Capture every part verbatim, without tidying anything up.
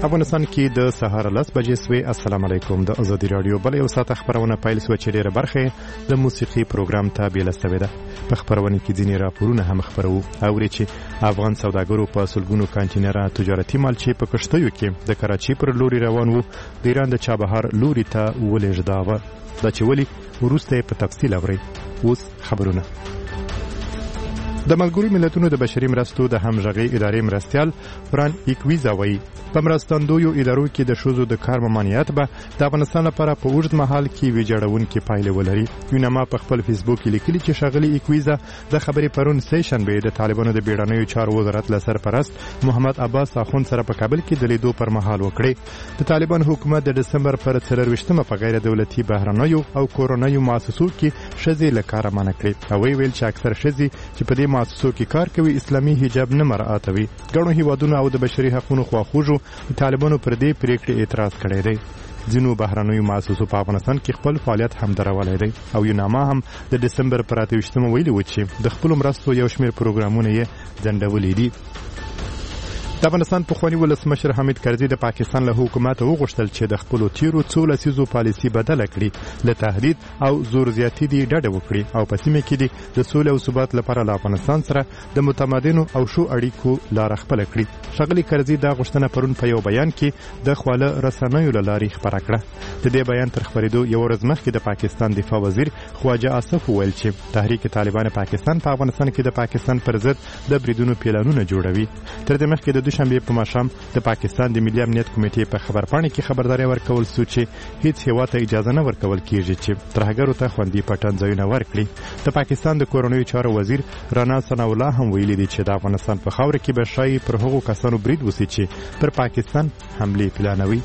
افغانستان کې د سهار لس بجې سوې. السلام علیکم. د ازادي رادیو بل یو ساعت خبرونه پیل سو چې ډیره برخه د موسیقي پروګرام ته بیل استوي ده. په خبرونه کې ځینې راپورونه هم خبرو او چې افغان سوداګرو په سلګونو کانټینره تجارتي مال چې په کشتیو کې د کراچي پر لوري روان وو د ایران د چابهار لوري ته ولېږداوه. دا چې ولې وروسته په تفصیل اوري. اوس خبرونه. د ملګرو ملتونو د بشري مرستو د همغږي ادارې مرستيال فران ایکویزا وایي په مرستندویو ادارو کې د شوزو د کار ممانعت به د افغانستان لپاره په اوږد مهال کې ویجاړونکې پایلې ولري. یونما په خپل فیسبوک کې لیکلي چې ښاغلي ایکویزا د خبرې پرون سه شنبه د طالبانو د بیړنیو چارو وزارت له سرپرست محمد عباس اخوند سره په کابل کې د لیدو پر مهال وکړي. د طالبان حکومت د دسمبر پر څلرویشتمه په غیر دولتي بهرنیو او کورونیو مؤسسو کې ښځې له کاره منع کړې او ویل چې اکثر ښځې چې په دې مؤسسو کې کار کوي اسلامي حجاب نه مراعاتوي. ګڼو هیوادونو او د بشري حقوقو خواخوږو طالبانو پر دې پریکړې اعتراض کړی دی. ځینو بهرنیو مؤسسو په افغانستان کې خپل فعالیت هم درولای دی او یوناما هم د دسمبر پر اتهویشتمه ویلي و چې د خپل مرستو یو شمېر پروګرامونه یې ځنډولي دي. د افغانستان پخوانی ولسمشر حامد کرزي د پاکستان له حکومت وغوښتل چې د خپل تیرو څو لسیزو پالیسي بدل کړي، له تهدید او زور زیاتی دی ډډه وکړي او په سیمه کې د سولې او ثبات لپاره له افغانستان سره د متمدنو او شو اړیکو لار خپل کړي. ښاغلي کرزي دا غوښتنه پرون په یو بیان کې د خواله رسنیو له لارې خبره کړه. د دې بیان تر خبرېدو یو ورځ مخکې د پاکستان دفاع وزیر خواجه آصف وویل چې تحریک طالبان پاکستان په افغانستان کې د پاکستان پر ضد د بریدونو پلانونه جوړوي. تر دې مخکې د دوشنبه په ماښام د پاکستان د ملي امنیت کمیټې په خبرپاڼه کې خبرداري ورکول سو چې هیڅ هیواد ته اجازه نه ورکول کیږي چې ترهګرو ته خوندي پټن ځایونه ورکړي. د پاکستان د کورونیو چارو وزیر رانا ثناء الله هم ویلي دی چې د افغانستان په خاوره کې به شایي پر هغو کسانو برید وسي چې پر پاکستان حمله پلانوي.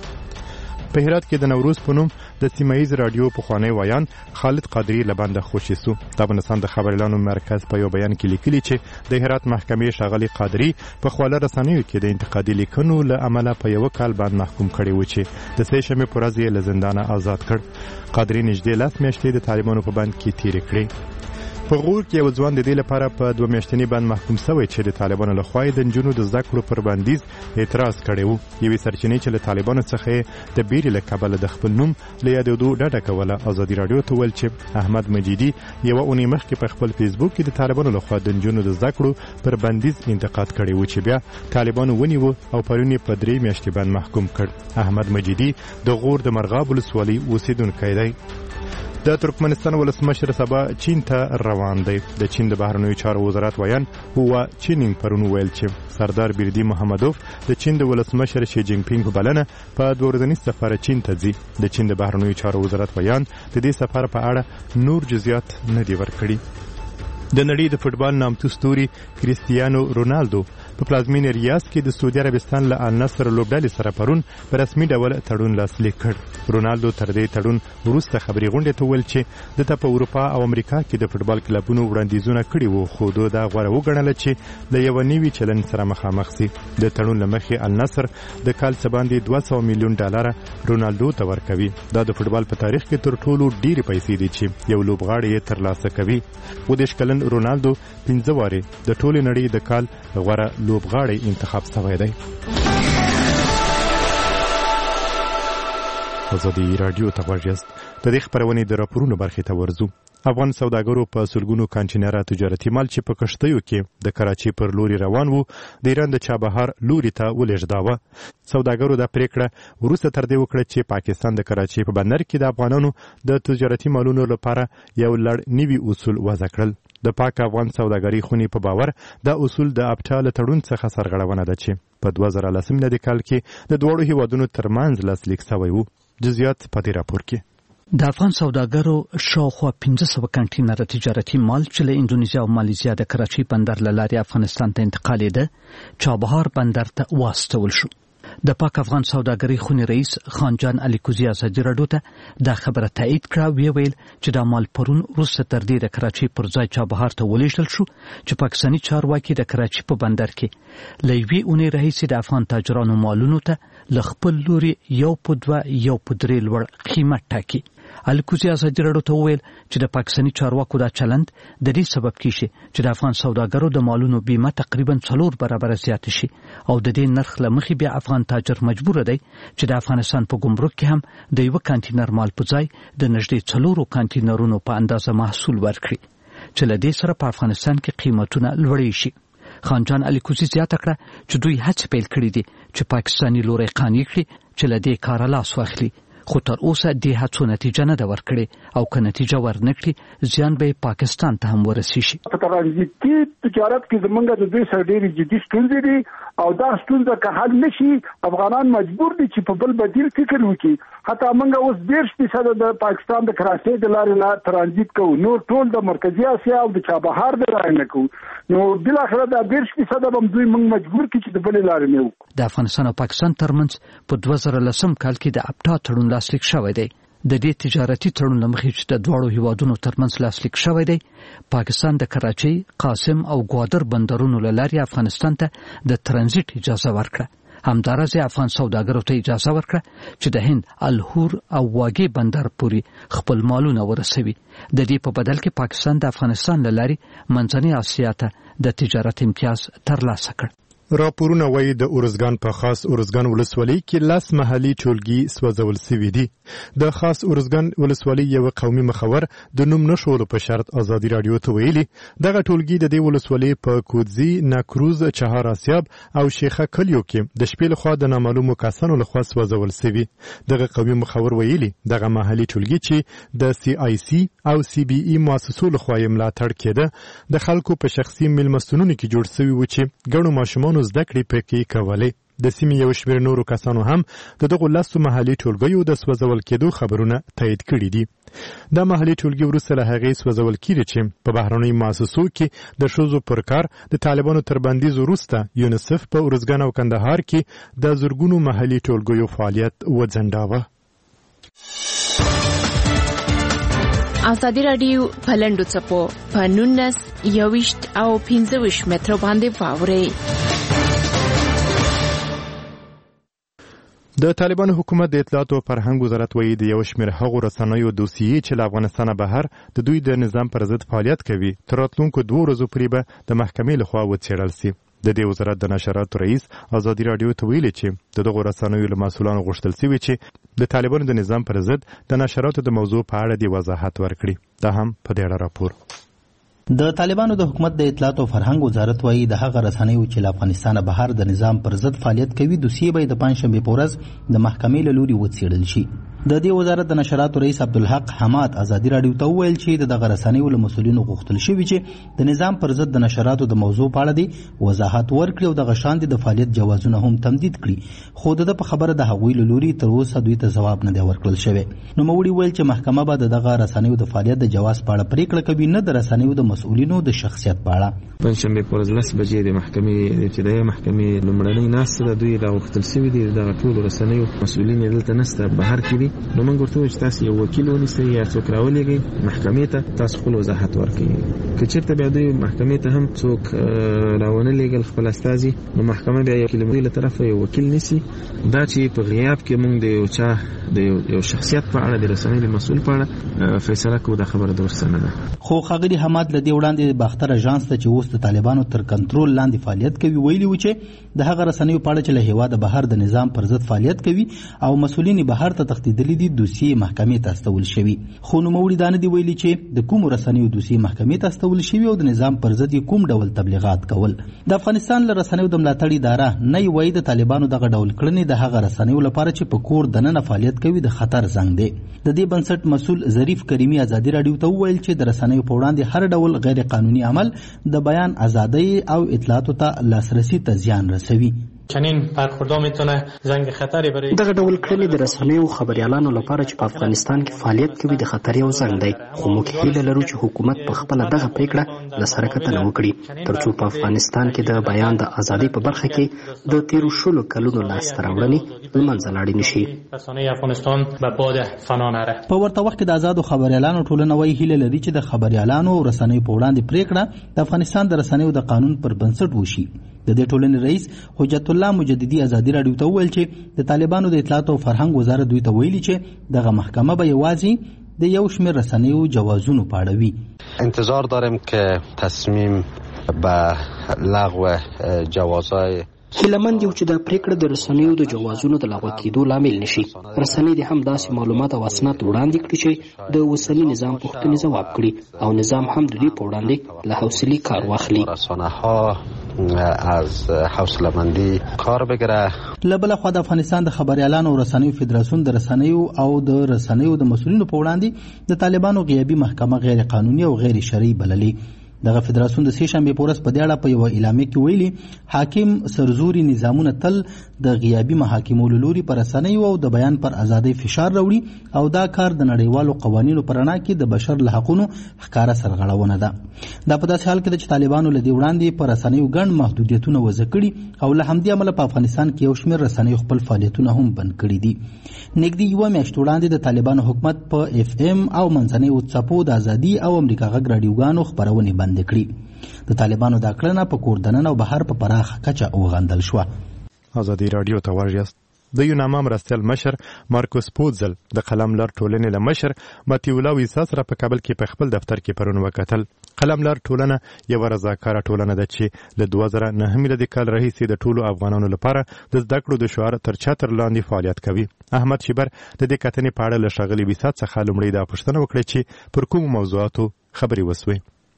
په هرات کې د نوروز په نوم د سیمایز رادیو پخوانی ویان خالد قادری لبنده خوشی سو. د افغانستان د خبريالانو مرکز په یو بیان کې لیکلي چې د هرات محکمې ښاغلي قادری په خواله رسنیو کې د انتقادي لیکنو له امله په یو کال باندې محکوم کړي و چې د سه شنبه پر ورځ له زندانه آزاد کړ. قادری نږدې لاس میاشتې د طالبانو په بند کې تیر کړي. په غور کې یو ځوان د دې لپاره په دوه میاشتنی باندې محکوم شوی چې د طالبانو له خوا د نجونو د زده کړو پر بندیز اعتراض کړی و. یوې سرچینې چې له طالبانو څخه د بیرې له کبله د خپل نوم له یادېدو ډډه کوله ازادي رادیو ته ویل چې احمد مجیدي یوه اونۍ مخکې په خپل فیسبوک کې د طالبانو له خوا د نجونو د زده کړو پر بندیز انتقاد کړی و چې بیا طالبانو ونیو او پرون یې په درې میاشتې باندې محکوم کړ. احمد مجیدي د غور د مرغاب ولسوالۍ اوسیدونکی دی. د ترکمنستان ولسمشر سبا چین ته روان دی. د چین د بهرنیو چارو وزارت ویان هوا چینینګ پرون ویل چې سردار بیردی محمدوف د چین د ولسمشر شي جینګ پینګ په بلنه په دوه ورځني سفر چین ته ځي. د چین د بهرنیو چارو وزارت ویان د دې سفر په اړه نور جزئیات نه دی ورکړي. د نړۍ د فوتبال نامتو ستوري کریستیانو رونالدو په پلازمینې ریاض کې د سعودي عربستان له النصر لوبډلې سره پرون په رسمي ډول تړون لاسلیک کړ. رونالدو تر دې تړون وروسته خبري غونډې ته ویل چې دته په اروپا او امریکا کې د فوتبال کلبونو وړاندیزونه کړي وو خو دوی دا غوړه وګڼل چې د یو نوي چلن سره مخامخ سي. د تړون لمخې النصر د کال څه باندې دوه سوه میلیون ډالر رونالدو ته ورکوي. دا د فوتبال په تاریخ کې تر ټولو ډېرې پیسې دي چې یو لوبغاړی یې ترلاسه کوي. و دېرش کلن رونالدو پنځه وارې د ټولې نړۍ د کال غوره لوبغاړی انتخاب شوی دی. ازادي رادیو ته ورجست د دې خبرونې د راپورونو برخې ته ورزو. افغان سوداګرو په سلګونو کانټینره تجارتي مال چې په کشتیو کې د کراچي پر لوري روان وو د ایران د چابهار لوري ته ولېږداوه. سوداګرو دا پریکړه وروسته تر دې وکړه چې پاکستان د کراچي په بندر کې د افغانانو د تجارتي مالونو لپاره یو لړ نوي اصول وضع کړل. د پاک افغان سوداګرۍ خونې په باور دا اصول د ابټال تړون څخه سرغړونه ده چې په دوه زره لسم میلادي کال کې د دواړو هیوادونو ترمنځ لاسلیک شوی وو. جزئیات په دې راپور کې. د افغان سوداګرو شاوخوا پنځه سوه کانټینره تجارتي مال چې له اندونیزیا او مالیزیا د کراچي بندر له لارې افغانستان ته انتقالېده چابهار بندر ته واستول شو. د پاک افغان سوداګرۍ خونې رئیس خانجان علي کوزي ازادي راډیو ته دا خبره تایید کړه. وی ویل چې دا مال پرون وروسته تر دې د کراچي پر ځای چابهار ته ولېږدول شو چې پاکستاني چارواکي د کراچي په بندر کې له یوې اونۍ راهیسې د افغان تاجرانو مالونو ته له خپل لوري یو په دوه یو په درې لوړ قیمت ټاکي الکوزي ازادي راډیو ته وویل چې د پاکستاني چارواکو دا چلند د دې سبب کیږي چې د افغان سوداګرو د مالونو بیمه تقریبا څلور برابر زیات شي او د دې نرخ لمخې بیا افغان تاجر مجبور دی چې د افغانستان په ګمرک کې هم د یو کانټینر مال په ځای د نږدې څلورو کانټینرونو په اندازه محصول ورکړي چې له دې سره په افغانستان کې قیمتونه لوړې شي. خانجان الکوزي زیاته کړه چې دوی هڅه پیل کړې دي چې پاکستاني لوري قانع کړي چې له دې کار لاس واخلي، خو تر اوسه دې هڅو نتیجه نه ده ورکړې او که نتیجه ورنکړي زیان به پاکستان ته هم ورسیږي. په ترانزیتي تجارت کې زمونږ د دوی سره ډېرې جدي ستونزې دي او دا ستونزه که حل نشي افغانان مجبور دي چې په بل بدیل فکر وکړي. حتی موږ اوس ډېر فیصد د پاکستان د کراچۍ د لارې نه ترانزیت کوو، نور ټول د مرکزي اسیا او د چابهار د لارې نه کوو، نو بالاخره دا ډېر فیصد هم دوی موږ مجبور کړي چې د بلې لارې نه وکړو. د افغانستان او پاکستان ترمنځ په دوه زره لسم کال کې د ابټا تړون لاسلیک شوی دی. د دې تجارتي تړون لمخې چې د دواړو هیوادونو ترمنځ لاسلیک شوی دی، پاکستان د کراچۍ، قاسم او ګوادر بندرونو له لارې افغانستان ته د ترانزیت اجازه ورکړه. همدارس افغان سوداګرو ته اجازه ورکړه چې د هند الهور او واګي بندر پورې خپل مالونه ورسوي. د دې په بدل کې پاکستان د افغانستان له لارې منځنۍ اسیا ته د تجارت امتیاز ترلاسه کړ. راپورونه وایي د اورزګان په خاص اورزګان ولسوالۍ کې لاس محلي ټولګي سوځول شوي دي. د خاص اورزګان ولسوالۍ یو قومي مخور د نوم نشولو په شرط ازادي راډیو ته ویلي دغه ټولګي د دې ولسوالۍ په کودزي، ناکروز، چهار آسیاب او شیخه کلیو کې د شپې لخوا د نامعلومو کسانو لخوا سوځول شوي. دغه قومي مخور ویلي دغه محلي ټولګي چې د سی آی سی او سی بی ای مؤسسو لخوا یې ملاتړ کېده د خلکو په شخصي میلمستونونو کې جوړ شوي و چې ګڼو ماشومانو زده کړې پکې کولې. د سیمې یو شمېر نورو کسانو هم د دغو لسو محلي ټولګیو د سوځول کېدو خبرونه تایید کړي دي. دا محلي ټولګي وروسته له هغې سوځول کېږي چې په بهرنیو مؤسسو کې د ښځو پر کار د طالبانو تر بندیز وروسته یونیسف په ارزګان او کندهار کې د زرګونو محلي ټولګیو فعالیت وځنډاوه. ازادي راډیو په لنډو څپو په نولس یوویشت او پنځه ویشت مترو باندې واورئ. د طالبانو حکومت د اطلاعات او فرهنګ وزارت وایي د یو شمېر هغو رسنیو دوسیې چې له افغانستانه بهر د دوی د نظام پر ضد فعالیت کوي تر راتلونکو دوو ورځو پورې به د محکمې لخوا وڅېړل سي. د دې وزارت د نشراتو رئیس ازادي راډیو ته ویلي چې د دغو رسنیو له مسؤلانو غوښتل شوي چې د طالبانو د نظام پر ضد د نشراتو د موضوع په اړه د وضاحت ورکړي. دا هم په دې اړه راپور. د طالبانو د حکومت د اطلاعات او فرهنګ وزارت وایي د هغه رسنیو چې له افغانستانه بهر د نظام پر ضد فعالیت کوي دوسیې به د پنځشنبې په ورځ د محکمې له لوري وڅېړل شي. د دې وزارت د نشراتو رئیس عبدالحق حماد ازادي راډیو ته وویل چې د دغه رسنیو له مسؤلینو غوښتل شوي چې د نظام پر ضد د نشراتو د موضوع په اړه دې وضاحت ورکړي او دغه شاندې د فعالیت جوازونه هم تمدید کړي، خو د په خبره د هغوی له لوري تر اوسه دوی ته ځواب نه دی ورکړل شوی. نوموړي ویل چې محکمه به د دغه رسنیو د فعالیت د جواز په اړه پریکړه کوي، نه د رسنیو د مسؤلینو د شخصیت په اړه. پنځشنبې په ورځ لس بجې د محکمې ابتدایي محکمې لومړنۍ ناسته د دوی راغوښتل شوي دي دغه ټولو رسنیو مسؤلین یې دلته نسته، بهر کې دي. نو موږ ورته وایو چې تاسو یو وکیل ونیسئ یا څوک راولېږئ محکمې ته، تاسو خپل وضاحت ورکړئ. که چېرته بیا دوی محکمې ته هم څوک راونه لېږل خپل استازي، نو محکمه بیا یو وکیل له طرفه یو وکیل نیسي. دا چې په غیاب کې موږ د یو چا د یو شخصیت په اړه د رسنیو د مسؤل په اړه فیصله کوو، دا خبره درسته نه ده. خو ښاغلي حماد له دې وړاندې باختر اژانس ته چې اوس د طالبانو تر کنټرول لاندې فعالیت کوي ویلي و چې د هغه رسنیو په اړه چې له هېواده بهر د نظام پر ضد فعالیت کوي او مسؤلین بهر ته تښتېدلي دي دوسیې محکمې ته استول شوي. خو نوموړي دا نه دي ویلي چې د کومو رسنیو دوسیې محکمې ته استول شوي او د نظام پر ضد یې کوم ډول تبلیغات کول. د افغانستان له رسنیو د ملاتړ اداره نه وایي د طالبانو دغه ډول کړنې د هغه رسنیو لپاره چې په کور دننه فعالیت کوي د خطر زنګ دی. د دې بنسټ مسؤل ظریف کریمي ازادي راډیو ته وویل چې د رسنیو په وړاندې هر ډول غیر قانوني عمل د بیان ازادۍ او اطلاعاتو ته لاسرسي ته زیان رسوي. چنین برخوردها میتونه زنگ خطری برای دغه ډول کړنې د رسنیو خبريالانو لپاره چې په افغانستان کې فعالیت کوي د خطر یو زنګ دی، خو موږ هیله لرو چې حکومت په خپل دغه پریکړه له سره کتنه وکړي ترڅو په افغانستان کې د بیان د ازادۍ په برخه کې د تیرو شلو کلونو لاسته راوړنې له منځه لاړې نشي. رسنۍ افغانستان به باد فنا نره. په ورته وخت کې د آزادو خبريالانو ټولنه وایي هیله لري چې د خبريالانو او رسنیو په وړاندې پریکړه د افغانستان د رسنیو د قانون پر بنسټ وشي. د دې ټولنې رئیس حجت الله مجددي ازادي راډیو ته وویل چې د طالبانو د اطلاعات او فرهنګ وزارت دوی ته ویلي چې دغه محکمه به یوازې د یو شمېر رسنیو جوازونو په اړه وي. انتظار داریم که تصمیم به لغو جوازهای هیلهمند یو چې دا پریکړه د رسنیو د جوازونو د لغوه کېدو لامل نشي. رسنۍ د هم داسې معلومات او اسناد وړاندې کړي چې د اوسني نظام پوښتنې ځواب کړي او نظام هم د دې په وړاندې له حوصلې کار واخلي. رسانه‌ها از حوصله‌مندی کار بگیره. له بله خوا د افغانستان د خبریالانو او رسنیو فدراسیون د رسنیو او د رسنیو د مسؤلینو په وړاندې د طالبانو غیابي محکمه غیر قانوني او غیر شرعي بللې. دغه فدراسیون د سې شنبې په ورځ په دې اړه په یوه اعلامیه کې ویلي حاکم سرزوري نظامونه تل د غیابي محاکمو له لوري پر رسنیو او د بیان پر ازادۍ فشار راوړي او دا کار د نړیوالو قوانینو په رڼا کې د بشر له حقونو ښکاره سرغړونه ده. دا په داسې حال کې ده چې طالبانو له دې وړاندې پر رسنیو ګڼ محدودیتونه وضع کړي او له همدې امله په افغانستان کې یو شمېر رسنیو خپل فعالیتونه هم بند کړي دي. نږدې یوه میاشت وړاندې د طالبانو حکومت په اف ام او منځنیو څپو د ازادي او امریکا غږ راډیوګانو خپرونې بند کړي. د طالبانو دا کړنه په کور دننه او بهر په پراخه کچه وغندل شوه. ازادي راډیو ته ورغاست. د یوناما مرستیال مشر مارکوس پوتزل د قلملار ټولنې له مشر ماتیولا ویسا سره په کابل کې په خپل دفتر کې پرون وکتل. قلملار ټولنه یو رضاکاره ټولنه ده چې له دوه زره نهه میلادي کال راهیسې د ټولو افغانانو لپاره د زده کړو د شعار تر چتر لاندې فعالیت کوي. احمد شیبر د دې کتنې په اړه له ښاغلي ویسا څخه لومړی دا پوښتنه وکړه چې پر کومو موضوعاتو خبرې وسوې.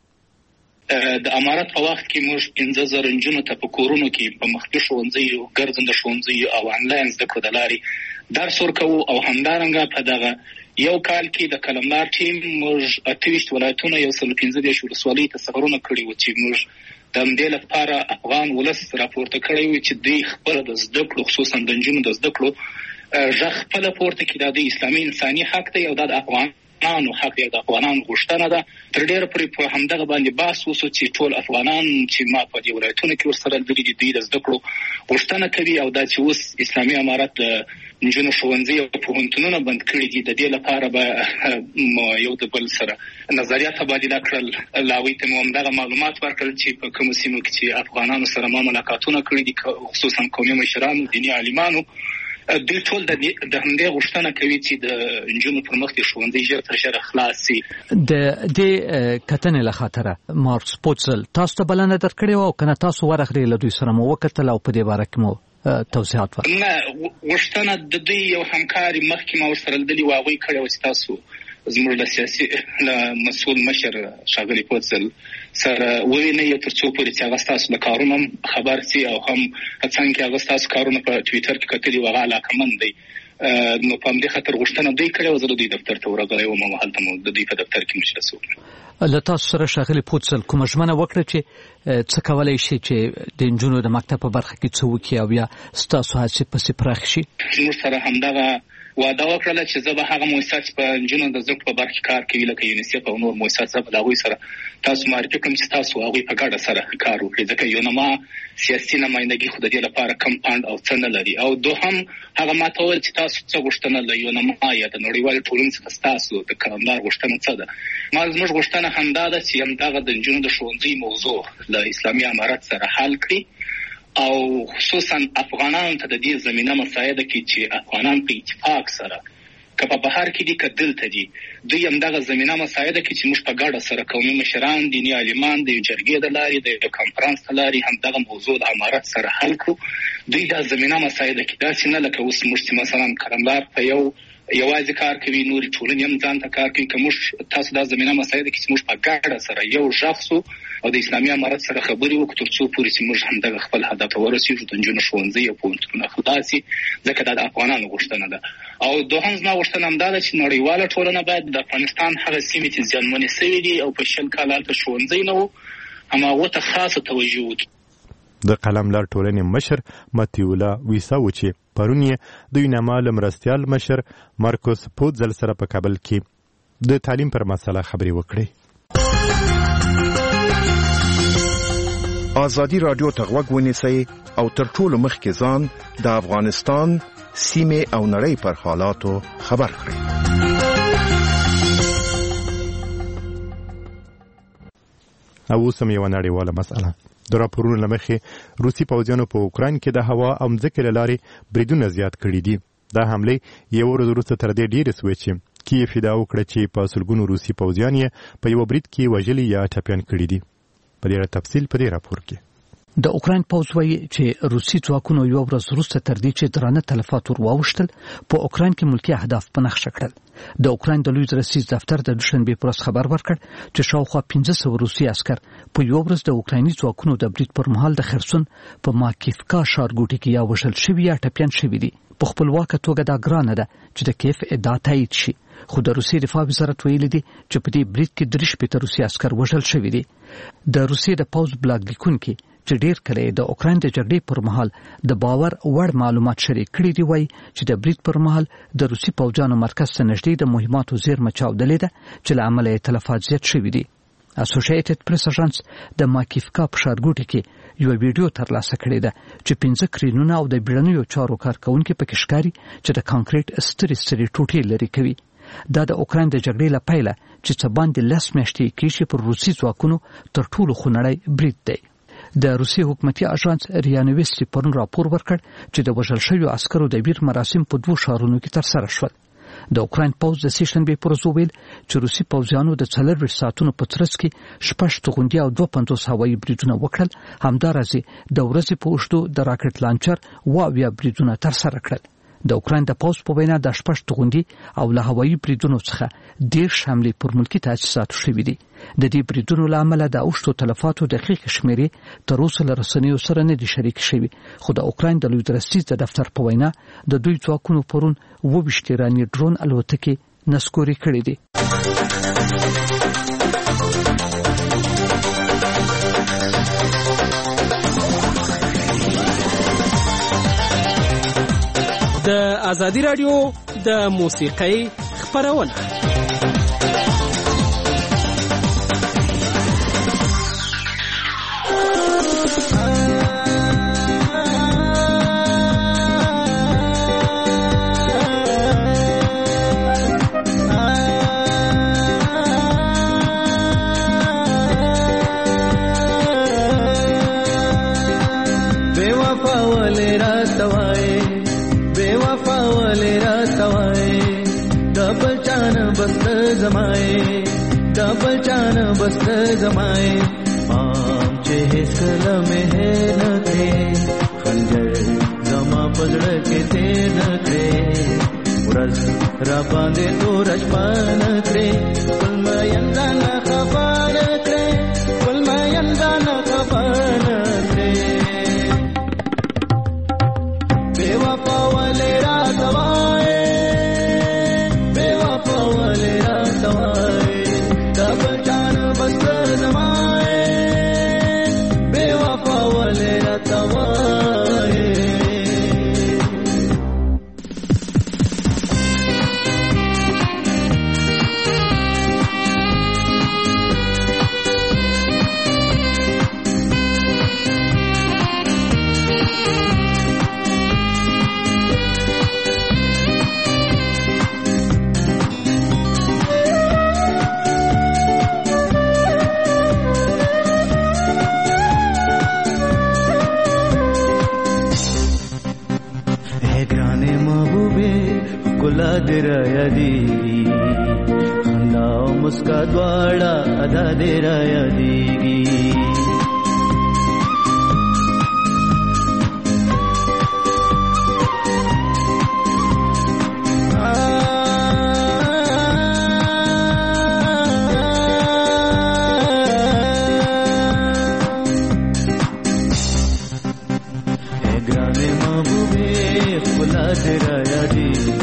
د امارت په وخت کې موږ پنځه زره نجونو ته په کورونو کې په مختلفو ښوونځیو ګرځنده ښوونځیو او آنلاین زده کړو د لارې درس ورکوو او همدارنګه په دغه یو کال کې د قلمدار ټیم موږ اته ویشت ولایتونه یو سل پنځه دېرش ولسوالۍ ته سفرونه کړي وو چې موږ د همدې لپاره افغان ولس راپورته کړی وو چې دوی خپله د زده کړو خصوصا د نجونو د زده کړو غږ خپله پورته کړي. دا د اسلامي انساني حق دی او دا د افغان افغانانو حق دی، د افغانانو غوښتنه ده. تر ډېره پورې په همدغه باندې بحث وشو چې ټول افغانان چې ما په دې ولایتونو کې ورسره لیدلي دي دوی د زده کړو غوښتنه کوي او دا چې اوس اسلامي امارت د نجونو ښوونځي او پوهنتونونه بند کړي دي د دې لپاره به یو د بل سره نظریات تبادله کړل. لاوی ته مو همدغه معلومات ورکړل چې په کومو سیمو کې چې افغانانو سره ما ملاقاتونه کړي دي خصوصا قومي مشرانو دیني عالمانو دوی ټول د همدې غوښتنه کوي چې د نجونو پر مخ د ښوونځي ژر تر ژره خلاص شي. د دې کتنې له خاطره مارکس پوتزل تاسو ته بلنه درکړې وه او که نه تاسو ورغلئ له دوی سره مو وکتل او په دې باره کې مو توضیحات ورکړل؟ نه، غوښتنه د دوی یو همکاري مخکې ما ورسره لیدلي وه هغوی کړې وه چې تاسو زموږ له سیاسي له مسؤل مشر ښاغلي پوتزل سره ووینئ یو تر څو پورې چې هغه ستاسو له کارونو هم خبر شي او هم څنګه هغه ستاسو کارونه په ټویټر کې کتلي وو هغه علاقمند دی. نو په همدې خاطر غوښتنه دوی کړې وه. زه د دوی دفتر ته ورغلی وم او هلته مو د دوی په دفتر کې مجلس وکړو. له تاسو سره ښاغلي پوتزل کومه ژمنه وکړه چې څه کولی شي چې د نجونو د مکتب په برخه کې څه وکړي او یا ستاسو هڅې پسې پراخې شي؟ موږ سره همدغه وعده وکړله چې زه به هغه مؤسسات چې په نجونو د زده کړو په برخه کې کار کوي لکه یونیسف او نور مؤسسات زه به د هغوی سره تاسو معرفي کړم چې تاسو هغوی په ګډه سره کار وکړئ ځکه یونما سیاسي نمایندګي خو د دې لپاره کم فنډ او څه نه لري. او دوهم هغه ما ته وویل چې تاسو څه غوښتنه له یونما یا د نړیوالې ټولنې څخه ستاسو د قلمدار غوښتنه څه ده؟ ما زموږ غوښتنه همدا ده چې همدغه د نجونو د ښوونځي موضوع له اسلامي امارت سره حل کړي او خصوصا افغانانو ته د دې زمینه مساعده کړي چې افغانان په اتفاق سره که په بهر کې دي که دلته دي دوی همدغه زمینه مساعده کړي چې موږ په ګډه سره قومي مشران دیني عالمان د یو جرګې د لارې د یو کنفرانس د لارې همدغه موضوع د امارت سره حل کړو. دوی دا زمینه مساعده کړي داسې نه لکه اوس موږ چې مثلا قلمدار په یو یوازې کار کوي نورې ټولنې هم ځان ته کار کوي. که موږ تاسو دا زمینه مساعده کړي چې موږ په ګډه سره یو غږ سو او د اسلامي امارت سره خبرې وکړو تر څو پورې چې موږ همدغه خپل هدف ته ورسېږو د نجونو ښوونځي او پوهنتونونه خلاص شي ځکه دا د افغانانو غوښتنه ده. او دوهم زما غوښتنه همدا ده چې نړیواله ټولنه باید د افغانستان هغه سیمې چې زیانمنې شوي دي او په شل کاله هلته ښوونځی نه و هماغو ته خاصه توجه وکړي. د قلمدار ټولنې مشر ماتیولا ویسا و چې پرون یې د یوناما له مرستیال مشر مارکوس پوتزل سره په کابل کې د تعلیم پر مسله خبرې وکړې. ازادي راډیو ته غوږ ونیسئ او تر ټولو مخکې ځان د افغانستان سیمې او نړۍ پر حالاتو خبر کړئ. او اوس هم یوه نړیواله مسله. د راپورونو له مخې روسي پوځیانو په اوکراین کې د هوا او مځکې له لارې بریدونه زیات کړي دي. دا حملې یوه ورځ وروسته تر دې ډېرې سوې چې کیف دا وکړه چې په سلګونو روسي پوځیان یې په یو برید کې وژلي یا ټپیان کړي دي. په دې تفصیل په دې راپور کې د اوکراین پوځ وایي چې روسي ځواکونو یو ورځ وروسته تر دې چې درانه تلفات ور واوښتل په اوکراین کې ملکي اهداف په نښه کړل. د اوکراین د لوی رئیس دفتر د دوشنبه پر ورځ خبر ورکړ چې شاوخوا پنځه سوه روسي عسكر په یو ورځ د اوکرایني ځواکونو د برید پر مهال د خرسون په ماکیفکا ښارګوټي کې یا وژل شوي یا ټپیان شوي دي. په خپلواکه توګه دا ګرانه ده چې د کیف ادعا تایید شي، خو د روسي دفاع وزارت ویلي دي چې په دې برید کې درې شپېته روسي عسكر وژل شوي دي. د روسي د پوځ بلاګ لیکونکي چې ډیر کله د اوکراین د جګړې پر مهال د باور وړ معلومات شریک کړي دي وایي چې د برید پر مهال د روسي پوځانو مرکز ته نږدې د مهماتو زیرمه چاودلې ده چې له امله یې تلفات زیات شوي دي. اسوسییټډ پریس اژانس د ماکیفکا په ښارګوټي کې یو ویډیو ترلاسه کړې ده چې پنځه کرینونه او د بیړنیو چارو کارکونکي پکې ښکاري چې د کانکریټ سترې سترې ټوټې لرې کوي. دا د اوکراین د جګړې له پیله چې څه باندې لس میاشتې کېږي پر روسي ځواکونو تر ټولو خونړی برید دی. د روسي حکومتي اژانس ریا نویسټي پرون راپور ورکړ چې د وژل شویو عسکرو د ویر مراسم په دوه ښارونو کې ترسره شول. د اوکراین پوځ د سې شنبې پر ورځ وویل چې روسي پوځیانو د څلورویشت ساعتونو په ترڅ کې شپږ توغندي او دوه پنځوس هوایي بریدونه وکړل. همداراز د ورځې په اوږدو د راکټ لانچر اوه اویا بریدونه ترسره کړل. د اوکراین د پوځ په وینا د شپږ توغندي او له هوایي بریدونو څخه دېرش حملې پر ملکي تاسیساتو شوي دي. د دې بریدونو له امله د اوښتو تلفاتو دقیق شمیرې تر اوسه له رسنیو سره نه دي شریک شوي، خو د اوکراین د لوی رئیس د دفتر په وینا د دوی ځواکونو پرون اووه ویشت ایراني ډرون الوتکې نسکوري کړې دي. د ازادي رادیو د موسیقۍ خپرونه زمائے ڈبل چان بست زمائے آم چہس کلم ہے نکرے خنجر زما پزڑ کے تے نکرے ورز رباندے تو رجپا نکرے قلما یندانا خفا نکرے قلما یندانا خفا نکرے بے وفا والے راتوائے درایا دیگی خندا و مسکا دواڑا ادا درایا دیگی گرانے محبوبے خلا درایا دیگی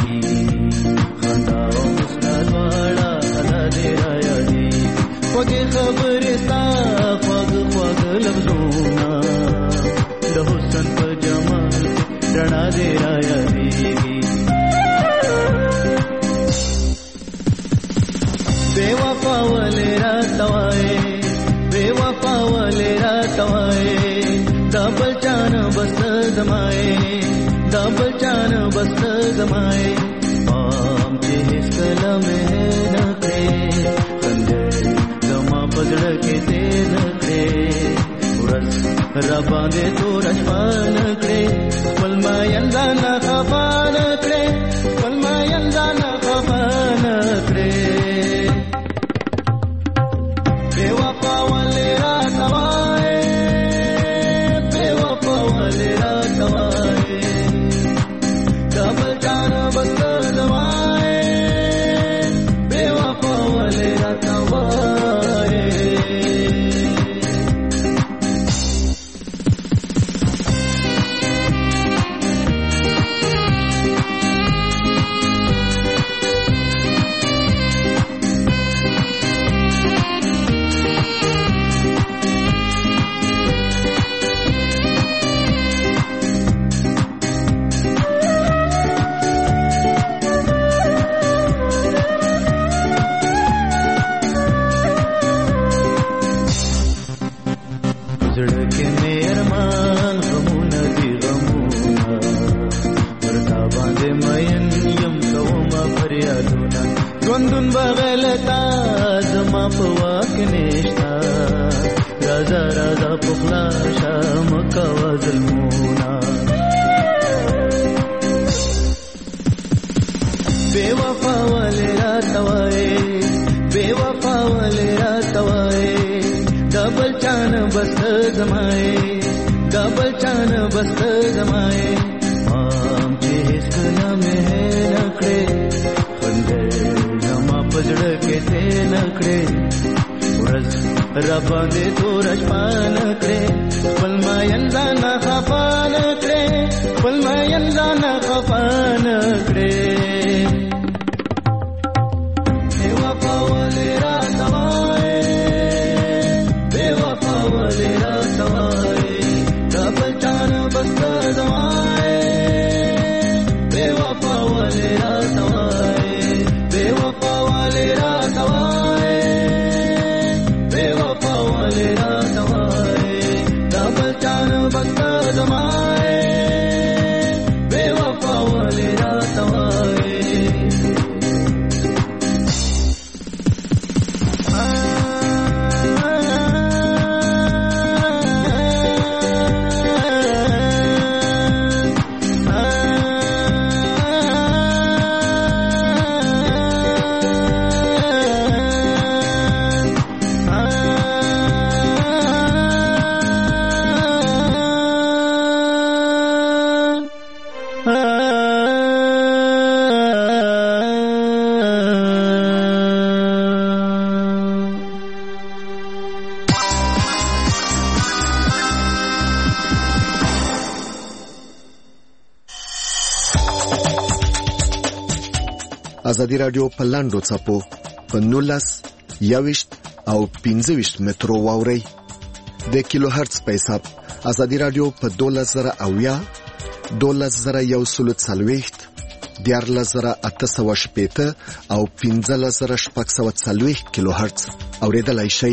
خوږې خبرې ستا خوږ خوږ لفظونه د حسن په جمال رڼا دې رایادېږي بې وفا ولې راته وایې بې وفا ولې راته وایې دا بل چا نه بس ته زما یې دا بل چا نه بس ته زما یې پام چې هېڅکله مې نه کړې پزړه کې دې نکړې ورځ را باندې تو رجپا نکړې خپل ما یندا نه خفا نکړې خپل ما یندا نه خفا نکړې زړه کې مې ارمان غمونه دي غمونه ورته باندې مین یم کومه فریادونه ژوندون بغلتا زما په واک نشتا رازا رازا پخلا شام کوا ظلمونا بے وفا والے راتوائے بے وفا والے راتوائے ڈبل چان بست زمائے ڈبل چان بست زمائے مام چه حسنا میں ہے نکڑے خندر زما پزڑ کے تے نکڑے ورز ربا دے تو رجپان کڑے پل ما ینزانا خفان کڑے پل ما ینزانا خفان کڑے بے وفا والے راتوائے بے وفا والے راتوائے ڈبل چان بست زمائے بے وفا والے راتوائے بے وفا والے راتوائے بے وفا والے راتوائے ڈبل چان بست زمائے بے وفا والے راتوائے ازادي رادیو په لاندو څپو په نولس یوشت او پنځه ویشت مترو واوري د کیلو هرتز په حساب ازادي رادیو په دولس زره اویا دولس زره یو سلو څلوېښت دیارلس زره اته سوه شپېته او پنځلس زره شپږ سوه څلوېښت کیلو هرتز اوریدلای شئ.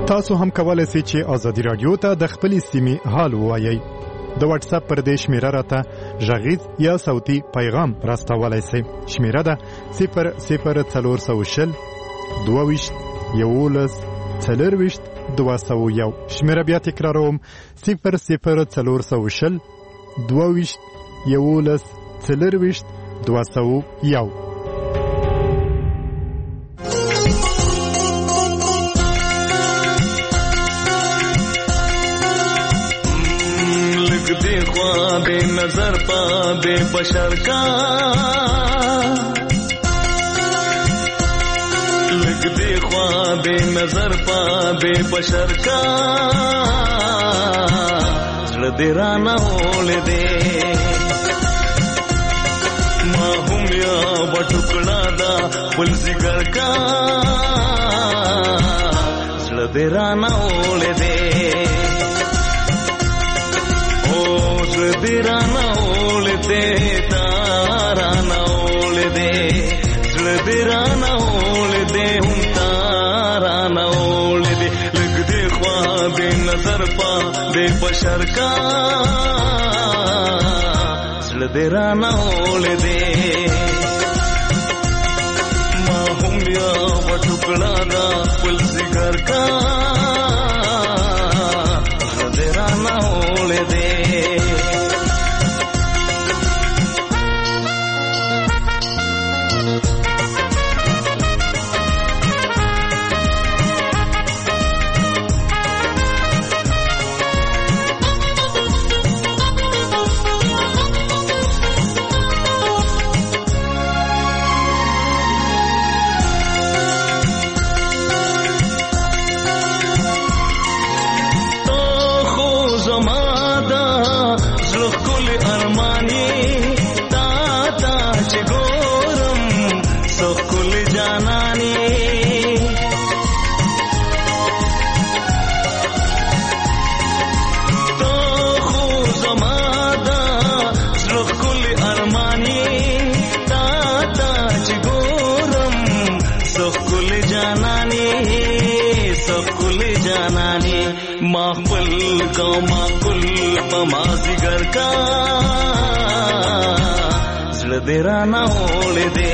تاسو هم کولای شئ چې ازادي رادیو ته د خپل سیمې حال ووایئ. د واتس اپ پر دې شمیره راته غږیز یا صوتي پیغام راستولای شئ. شمیره ده صفر صفر څلور سوه شل دوه ویشت یولس څلور ویشت دوه سوه یو. شمیره بیا تکراروم صفر صفر څلور سوه شل دوه ویشت یولس څلور ویشت دوه سوه یو. बे नजर पा बे बशर का लग दे ख्वाबे नजर पा बे बशर का जड़देरा न होले दे माहूम या बटुकड़ा दा फुल जिगर का जड़देरा न होले दे दिरा ना ओले दे तारा ना ओले दे दिरा ना ओले दे हम तारा ना ओले दे लग दे ख्वाबे नजर पा बे बशर का दिरा ना ओले दे माहूम या बटुकड़ा दा फुल जिगर का दिरा ना ओले दे माकुल को माकुल पमाजिगर का जड़देरा ना ओले दे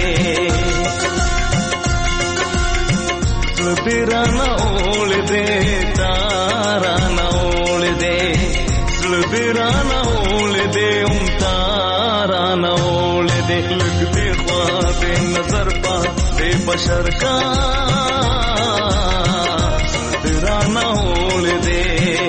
जड़देरा ना ओले दे तारा ना ओले दे जड़देरा ना ओले दे उम तारा ना ओले दे लग दे ख्वाबे नजर पा बे बशर का जड़देरा ना ओले दे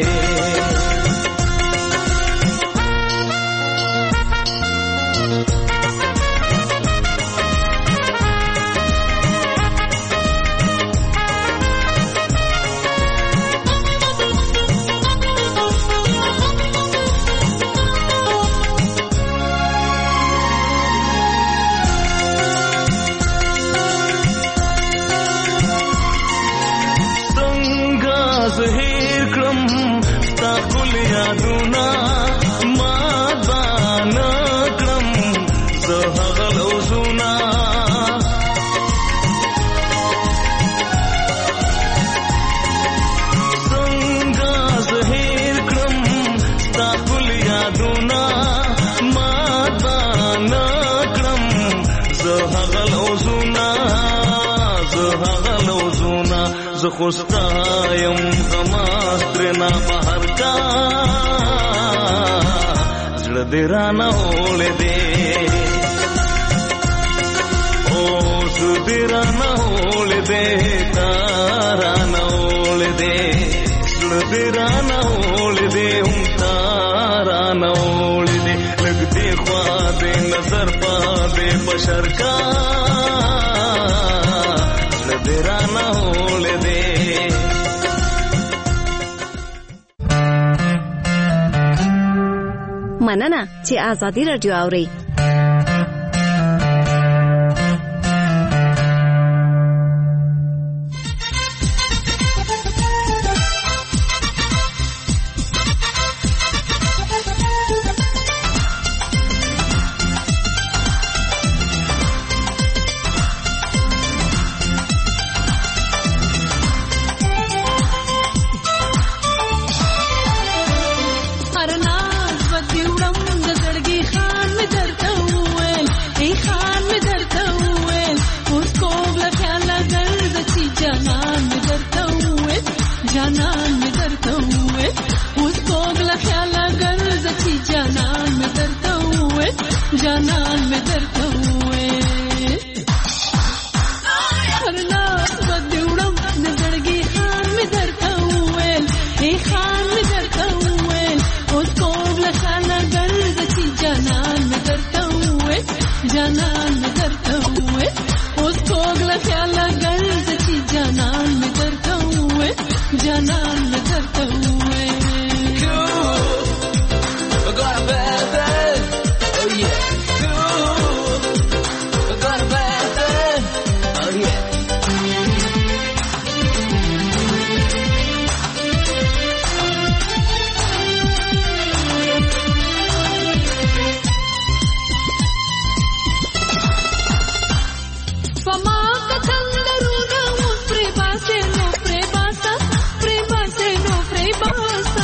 खुस्तायम हमास्त्रना बाहर का जड़देरा न ओले दे ओ सुदेरा न ओले दे तारा न ओले दे जड़देरा न ओले दे हम तारा न ओले दे लगते ख्वाबे नजर पा बे बशर का जड़देरा न ओले दे مننه چې آزادي رادیو اورئ. جانان مې درته وویل هر لاس به دې وړم د زړګي خان مې درته وویل ای خان مې درته وویل اوس کوږ له خانه ګرځه چې جانان مې درته وویل جانان مې درته وویل اوس کوږ له خیاله ګرځه چې جانان مې درته وویل جانان مې درته وویل I got a bad bad, oh yeah, cool. I got a bad bad, oh yeah. Fama katandaruna un prebase no prebasa, prebase no prebasa.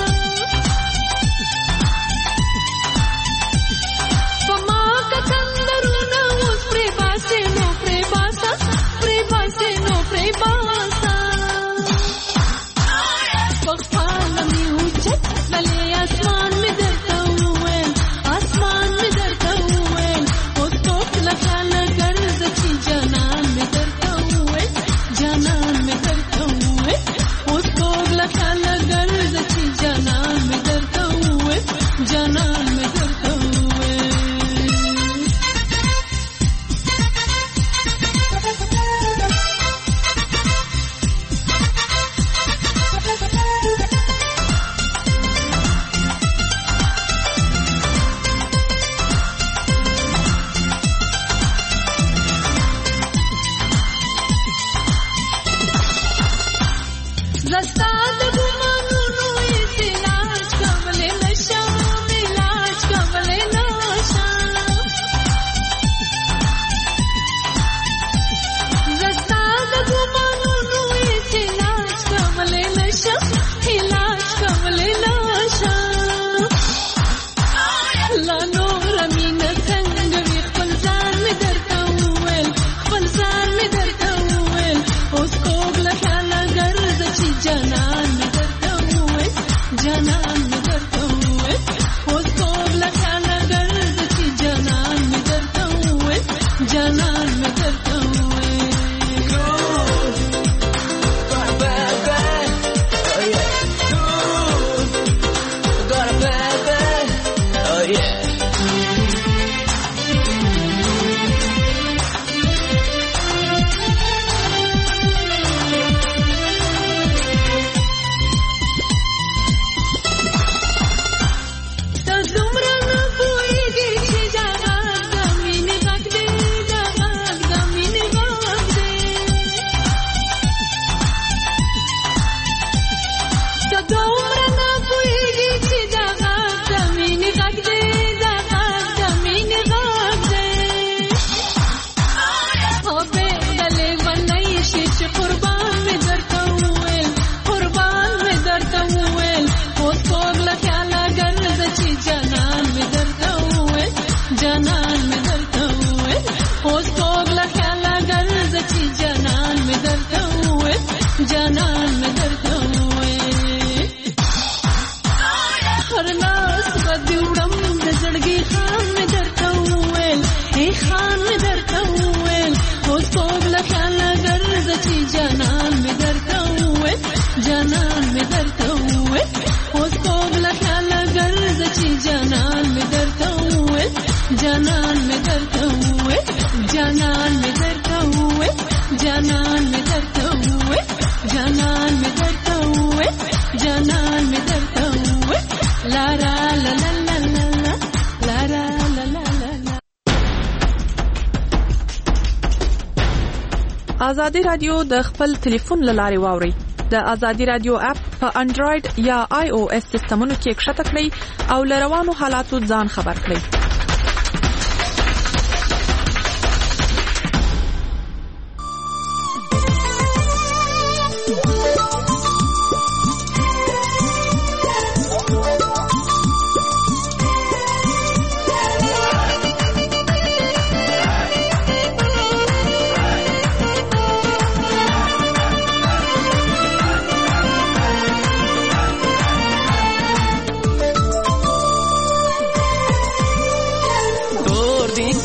آزادی رادیو د خپل ټلیفون لارې واوري. د آزادی رادیو اپ په انډراید یا آی او اس سیستمونو کې کښته کړئ او لروانو حالاتو ځان خبر کړئ.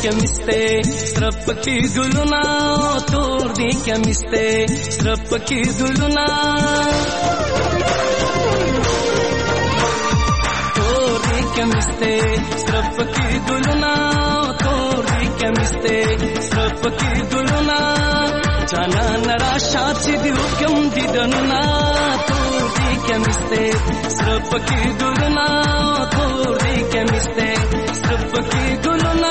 کمیسته سرپ کی ګلونا تور دی کمیسته سرپ کی ګلونا تور دی کمیسته سرپ کی ګلونا تور دی کمیسته سرپ کی ګلونا جانا نرا شات دی حکم دی دننا تور دی کمیسته سرپ کی ګلونا تور دی کمیسته سرپ کی ګلونا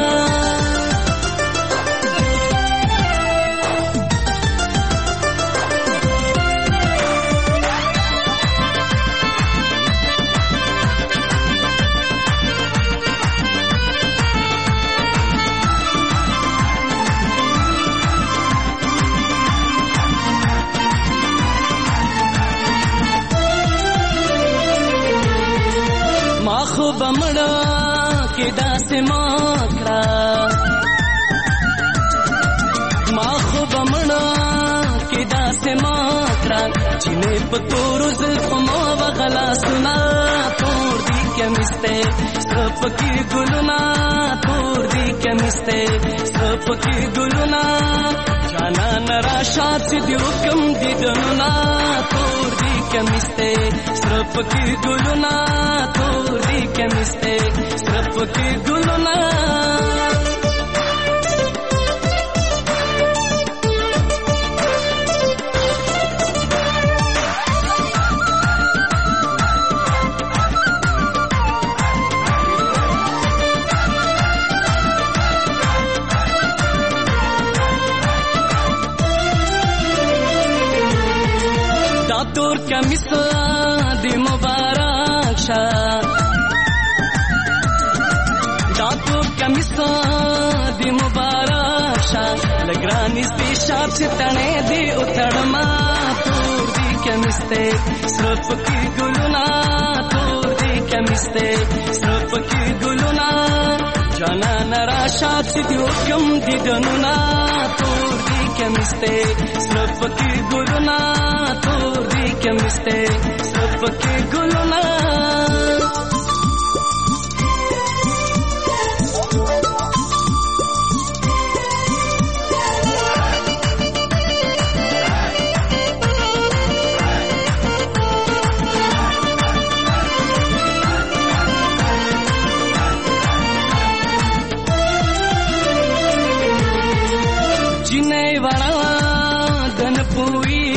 خو بمړه کې داسې ماکړه ما خو بمړه کې داسې ماکړه جنې په تورو زلفو ما وغلا سنا تور دی کمیسته سرپ کی ګلونا تور دی کمیسته سرپ کی ګلونا جانا نرا شات دی حکم دی دننا تور دی کمیسته سرپ کی ګلونا تور دی کمیسته سرپ کی ګلونا تور کمیس دی مبارک شا دا تور کمیس دی مبارک شا لګرانی سپی شاپ سے تنے دی اتړما تور دی کمیسته سرپ کی ګلونا تور دی کمیسته سرپ کی ګلونا جانا نرا شاپ دی حکم دی دننا تور دی کمیسته سرپ کی ګلونا تور دی کمیسته سرپ کی ګلونا جنې وړا دن پوي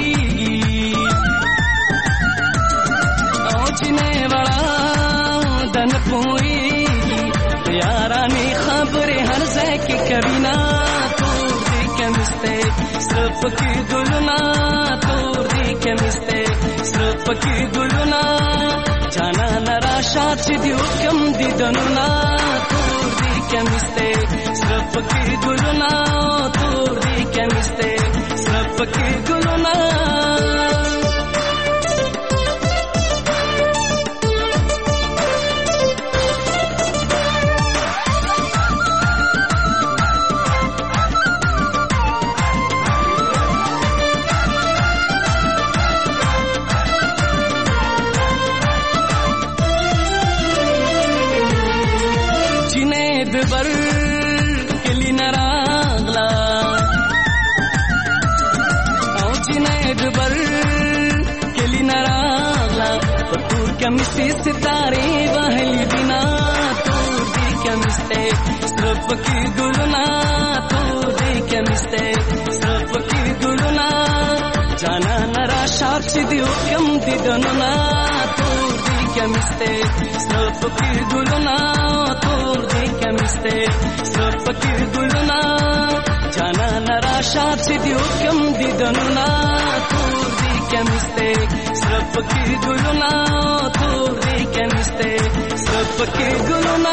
او جنې وړا دن پوي یارانی خبره هر ځای کې کبینا تور دی کمیسته سرپ کی ګلونا تور دی کمیسته سرپ کی ګلونا جانا نرا شات دی حکم دی دننا تور دی کمیسته سرپ کی ګلونا تور دی کمیسته سرپ کی ګلونا بر کلی نراغلا او جنید بر کلی نراغلا پتور کمیسته ستاره وهلی بنا تور دی کمیسته سرپ کی ګلونا تور دی کمیسته سرپ کی ګلونا جانا نرا شاپ دی حکم دی دننا تور دی کمیسته سرپ کی ګلونا تور دی کمیسته سرپ کی ګلونا جانا نرا شاپ دی حکم دی دننا تور دی کمیسته سرپ کی ګلونا تور دی کمیسته سرپ کی ګلونا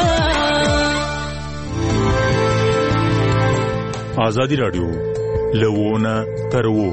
آزادی رادیو لوونه ترو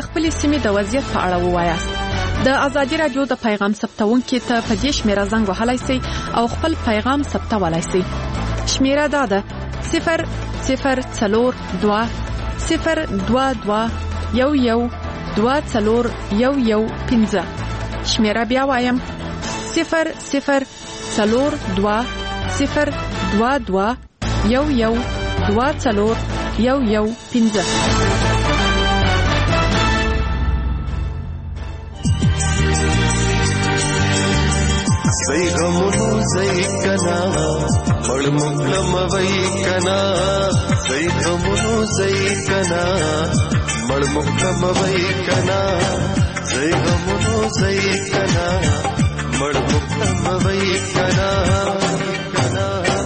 خپل سیمې د وضعیت په اړه ووایاست. د ازادي رادیو د پیغام ثبتونکو ته په دې شمیره زنګ وهلای شئ او خپل پیغام ثبتولای شئ. شمیره دا ده صفر صفر څلور دوه صفر دوه دوه یو یو دوه څلور یو یو پنځه. شمیره بیا وایم صفر صفر څلور دوه صفر دوه دوه یو یو دوه څلور یو یو پنځه. زئی غمونو زئی کنا مړ مکلم وای کنا زئی غمونو زئی کنا مړ مکلم وای کنا زئی غمونو زئی کنا مړ مکلم وای کنا کنا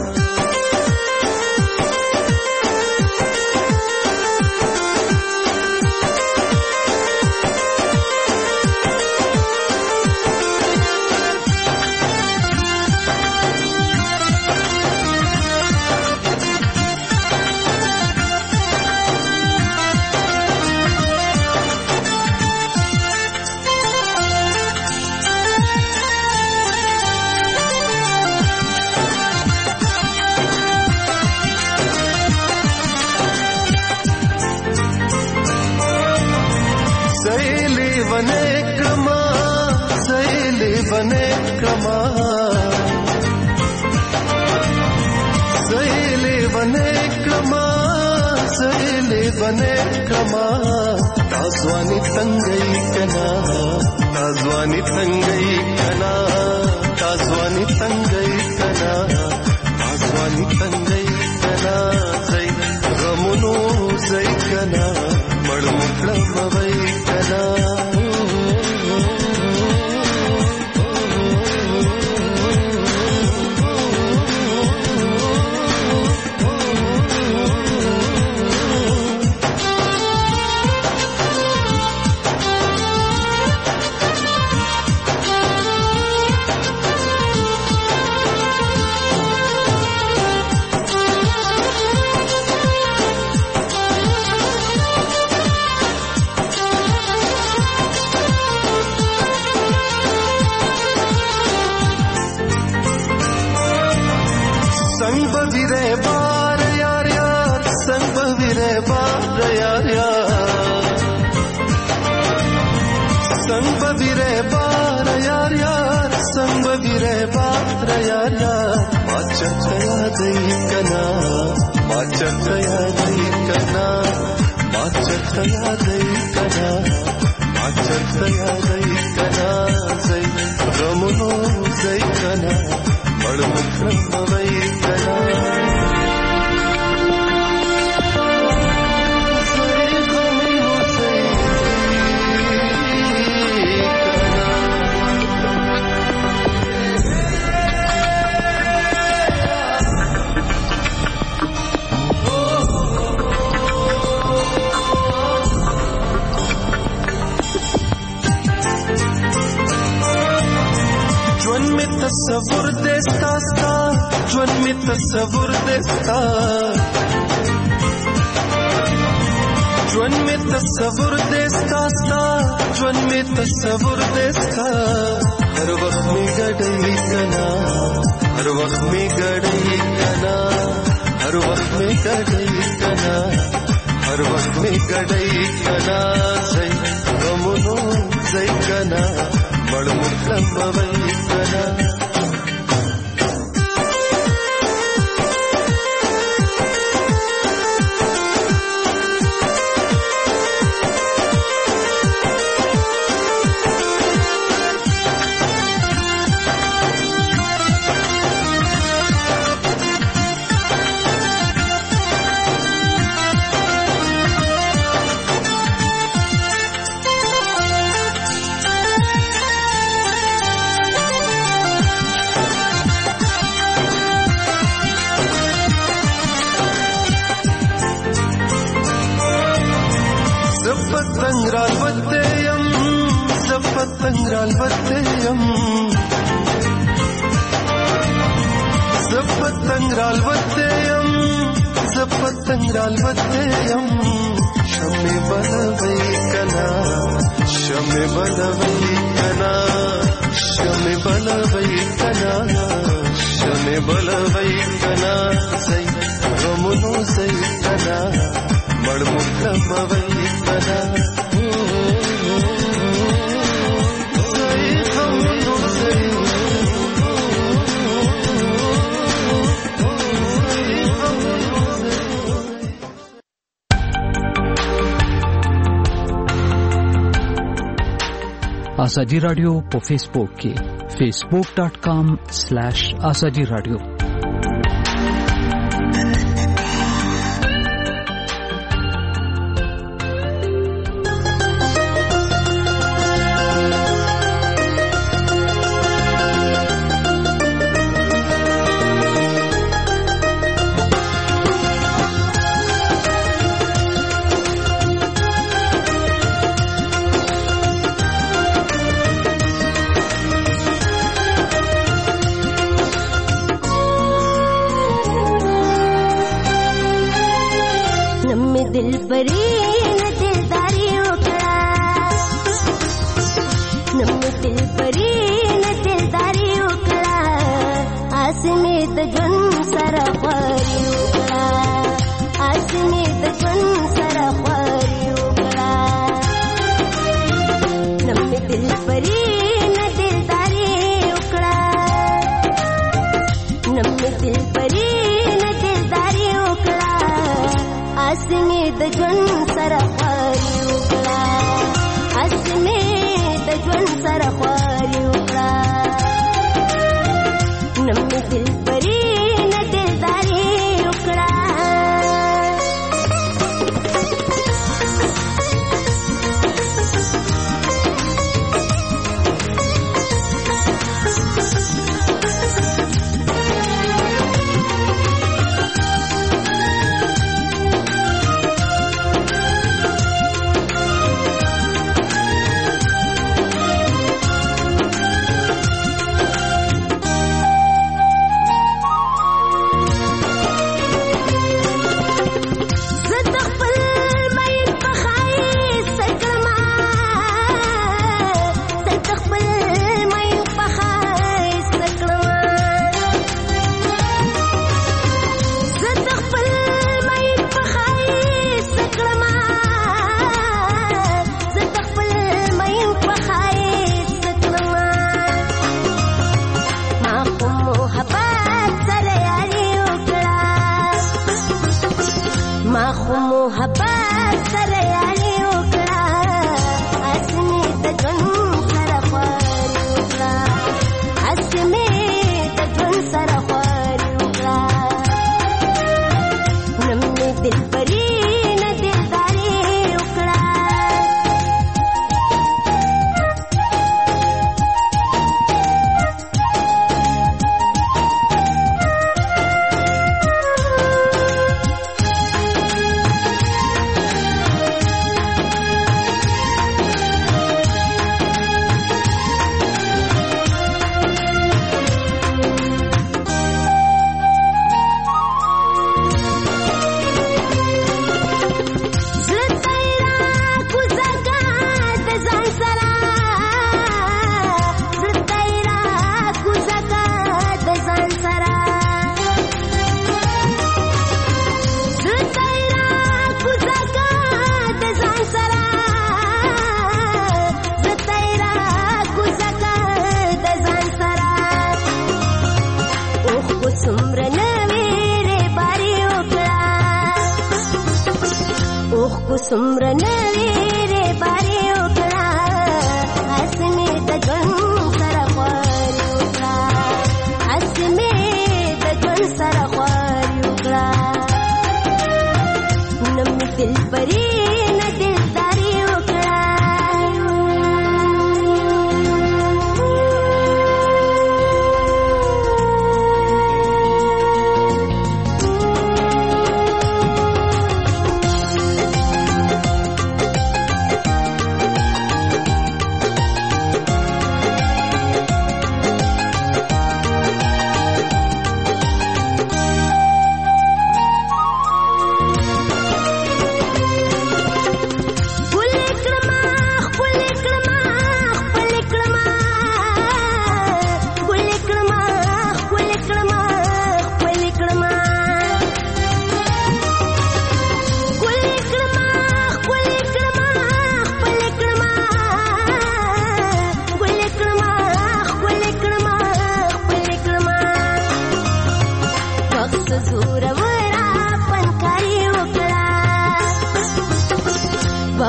ताज़वानी तंगई कना ताज़वानी तंगई कना ताज़वानी तंगई कना ताज़वानी तंगई कना जई गमुनो जई कना मड़ मुकलम वई कना تصور دستا ستا ژوند می تصور دستا ژوند می تصور دستا ستا ژوند می تصور دستا هر وخت می ګډي کنا هر وخت می ګډي کنا هر وخت می ګډي کنا هر وخت می ګډي کنا زئی غمونو زئی کنا مړ مکلم وای کنا شمع بلوي کنا شمع بلوي کنا شمع بلوي کنا شمع بلوي کنا زي غمونو زي کنا مړمو کموي کنا زي غمونو زي آزادی رادیو په فیسبوک کې facebook dot com slash azadi radio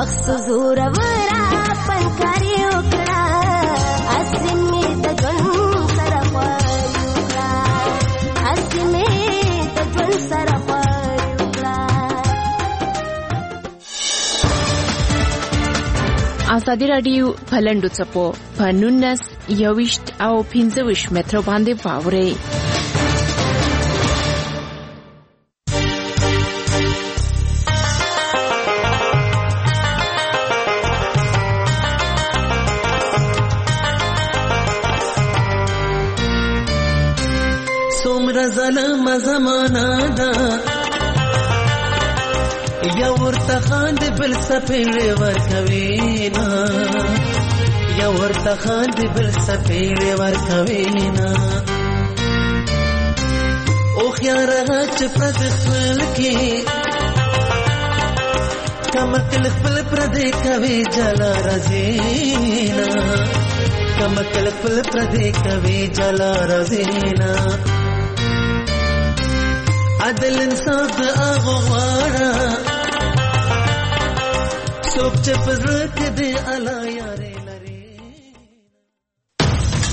وخت زور ورا پنکاري وکړه اسمه د ژوند سره وکړه اسمه د ژوند سره وکړه. ازادي رادیو پلندو چپو په نونس یوشت او پنځوش متر باندې واوري. सोमरा ظلم زمانہ دا یا ورته خاند بل سپېړې ورکوي نا یا ورته خاند بل سپېړې ورکوي نا او خيار چې پرد خپل کې کمکل خپل پردې کوي جلا رزینا کمکل خپل پردې کوي جلا رزینا عدل انصاف د هغه غواړه څوک چې په زړه کې دی الله یاره